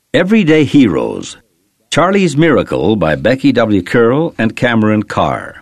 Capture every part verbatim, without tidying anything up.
Everyday Heroes, Charlie's Miracle by Becky W. Curl and Cameron Carr.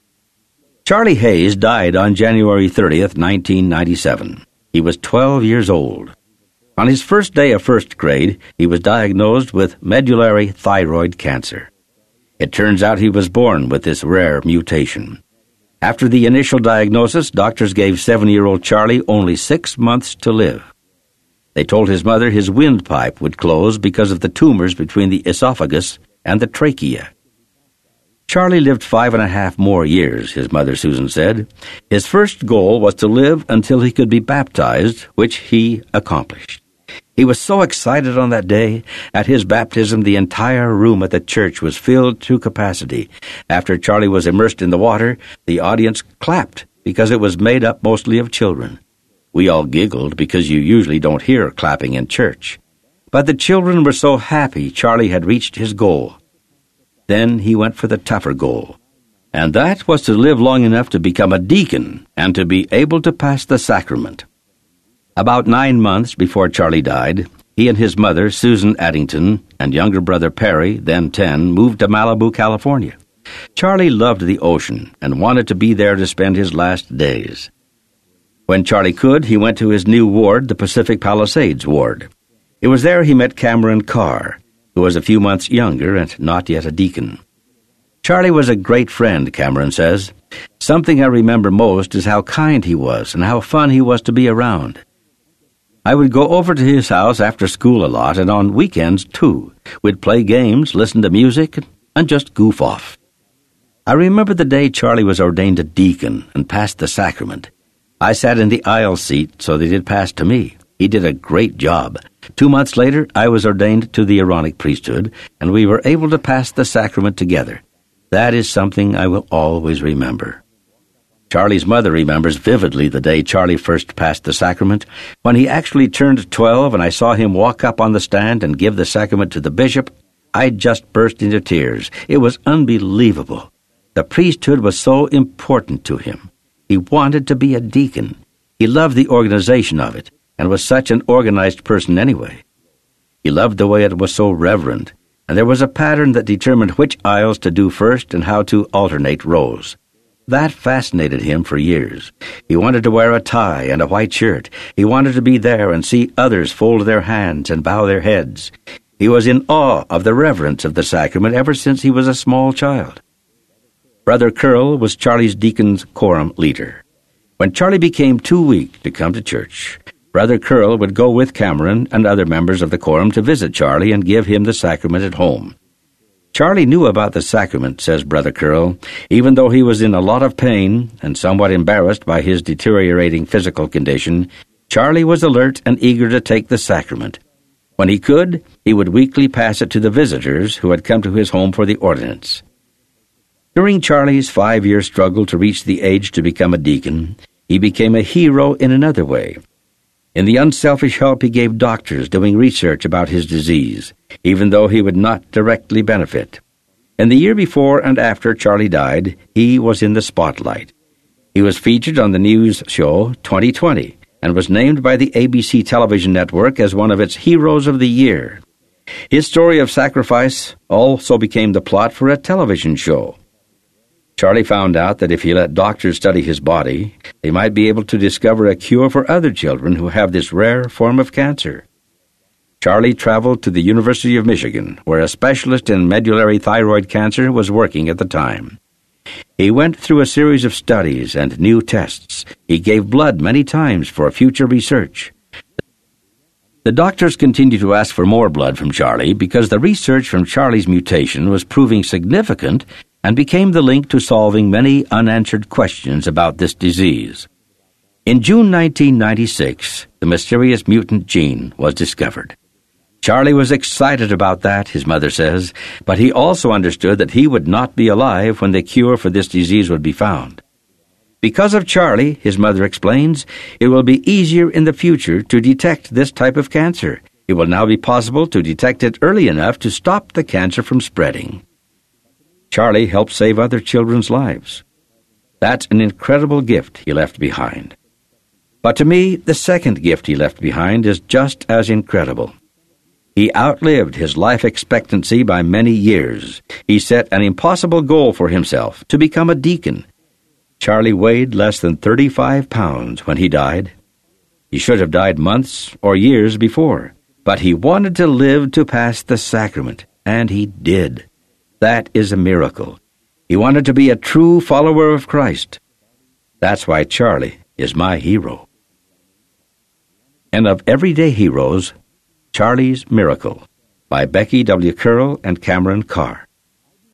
Charlie Hayes died on January thirtieth, nineteen ninety-seven. He was twelve years old. On his first day of first grade, he was diagnosed with medullary thyroid cancer. It turns out he was born with this rare mutation. After the initial diagnosis, doctors gave seven-year-old Charlie only six months to live. They told his mother his windpipe would close because of the tumors between the esophagus and the trachea. Charlie lived five and a half more years, his mother Susan said. His first goal was to live until he could be baptized, which he accomplished. He was so excited on that day. At his baptism, the entire room at the church was filled to capacity. After Charlie was immersed in the water, the audience clapped because it was made up mostly of children. We all giggled because you usually don't hear clapping in church. But the children were so happy Charlie had reached his goal. Then he went for the tougher goal, and that was to live long enough to become a deacon and to be able to pass the sacrament. About nine months before Charlie died, he and his mother, Susan Addington, and younger brother Perry, then ten, moved to Malibu, California. Charlie loved the ocean and wanted to be there to spend his last days. When Charlie could, he went to his new ward, the Pacific Palisades ward. It was there he met Cameron Carr, who was a few months younger and not yet a deacon. Charlie was a great friend, Cameron says. Something I remember most is how kind he was and how fun he was to be around. I would go over to his house after school a lot, and on weekends, too. We'd play games, listen to music, and just goof off. I remember the day Charlie was ordained a deacon and passed the sacrament. I sat in the aisle seat, so they did pass to me. He did a great job. Two months later, I was ordained to the Aaronic priesthood, and we were able to pass the sacrament together. That is something I will always remember. Charlie's mother remembers vividly the day Charlie first passed the sacrament. When he actually turned twelve and I saw him walk up on the stand and give the sacrament to the bishop, I just burst into tears. It was unbelievable. The priesthood was so important to him. He wanted to be a deacon. He loved the organization of it, and was such an organized person anyway. He loved the way it was so reverent, and there was a pattern that determined which aisles to do first and how to alternate rows. That fascinated him for years. He wanted to wear a tie and a white shirt. He wanted to be there and see others fold their hands and bow their heads. He was in awe of the reverence of the sacrament ever since he was a small child. Brother Curl was Charlie's deacon's quorum leader. When Charlie became too weak to come to church, Brother Curl would go with Cameron and other members of the quorum to visit Charlie and give him the sacrament at home. Charlie knew about the sacrament, says Brother Curl, even though he was in a lot of pain and somewhat embarrassed by his deteriorating physical condition. Charlie was alert and eager to take the sacrament. When he could, he would weekly pass it to the visitors who had come to his home for the ordinance. During Charlie's five-year struggle to reach the age to become a deacon, he became a hero in another way. In the unselfish help he gave doctors doing research about his disease, even though he would not directly benefit. In the year before and after Charlie died, he was in the spotlight. He was featured on the news show twenty twenty and was named by the A B C television network as one of its Heroes of the Year. His story of sacrifice also became the plot for a television show. Charlie found out that if he let doctors study his body, they might be able to discover a cure for other children who have this rare form of cancer. Charlie traveled to the University of Michigan, where a specialist in medullary thyroid cancer was working at the time. He went through a series of studies and new tests. He gave blood many times for future research. The doctors continued to ask for more blood from Charlie because the research from Charlie's mutation was proving significant and became the link to solving many unanswered questions about this disease. In June nineteen ninety-six, the mysterious mutant gene was discovered. Charlie was excited about that, his mother says, but he also understood that he would not be alive when the cure for this disease would be found. Because of Charlie, his mother explains, it will be easier in the future to detect this type of cancer. It will now be possible to detect it early enough to stop the cancer from spreading. Charlie helped save other children's lives. That's an incredible gift he left behind. But to me, the second gift he left behind is just as incredible. He outlived his life expectancy by many years. He set an impossible goal for himself, to become a deacon. Charlie weighed less than thirty-five pounds when he died. He should have died months or years before, but he wanted to live to pass the sacrament, and he did. That is a miracle. He wanted to be a true follower of Christ. That's why Charlie is my hero. And of everyday heroes, Charlie's Miracle by Becky W. Curl and Cameron Carr.